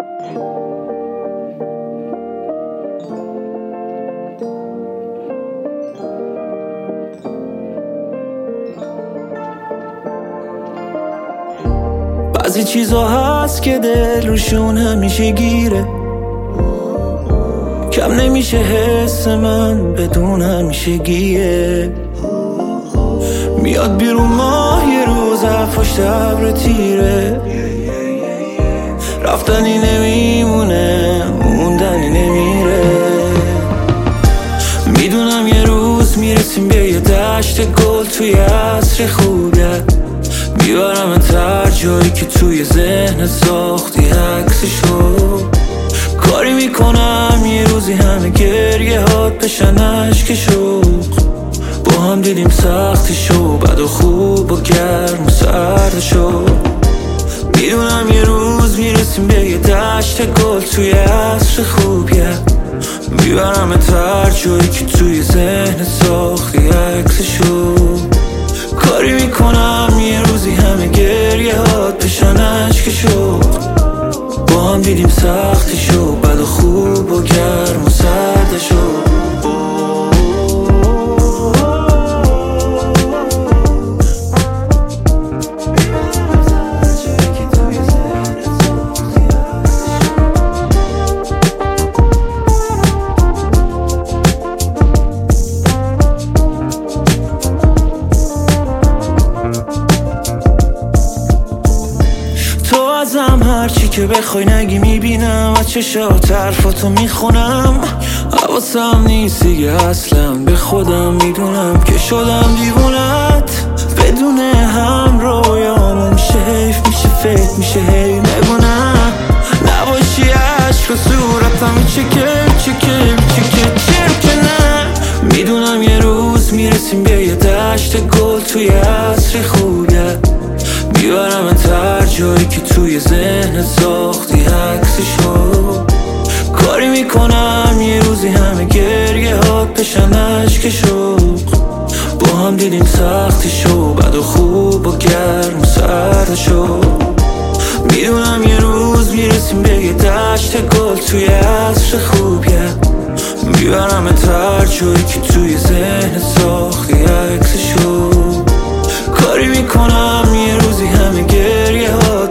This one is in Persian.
بعضی چیزا هست که دل روشون همیشه گیره، کم نمیشه حس من بدون همیشه گیه. میاد بیرون ماه یه روز پشت ابر تیره، رفتنی نمیمونه موندنی نمیره. میدونم یه روز میرسیم به یه دشت گل توی عصر خوبیه، میبرم هر جایی که توی ذهن ساختی عکسشو. کاری میکنم یه روزی همه گریه هات بشن عشق شوق، با هم دیدیم سختیشو، بد و خوب و گرم و سردشو. میدونم یه روز میرسیم به یه دشت گل توی عصر خوبیه، میبرم هر جایی که توی ذهن ساختی عکسشو. کاری میکنم یه روزی همه گریه هات بشن عشق شوق، با هم دیدیم سختیشو، بد و خوب و گرم و سردشو. ازم هرچی که بخوای نگی میبینم، از چشات حرفاتو میخونم. حواسم نیست دیگه اصلا به خودم، میدونم که شدم دیوونت. بدون هم رویامون میشه حیف، میشه فکر میشه هی نگونم. نباشی عشق و صورتم میچکه چرا که نه. میدونم یه روز میرسیم به یه دشت گل توی عصر خوبیه، میبرم هر جایی که توی ذهن ساختی عکسشو. کاری میکنم یه روزی همه گریه هات بشن عشق شوق، با هم دیدیم سختیشو، بد و خوب و گرم و سردشو. میدونم یه روز میرسیم به یه دشت گل توی عصر خوبیه، میبرم هر جایی که توی ذهن ساختی عکسشو. کاری میکنم یه روزی همه گریه ها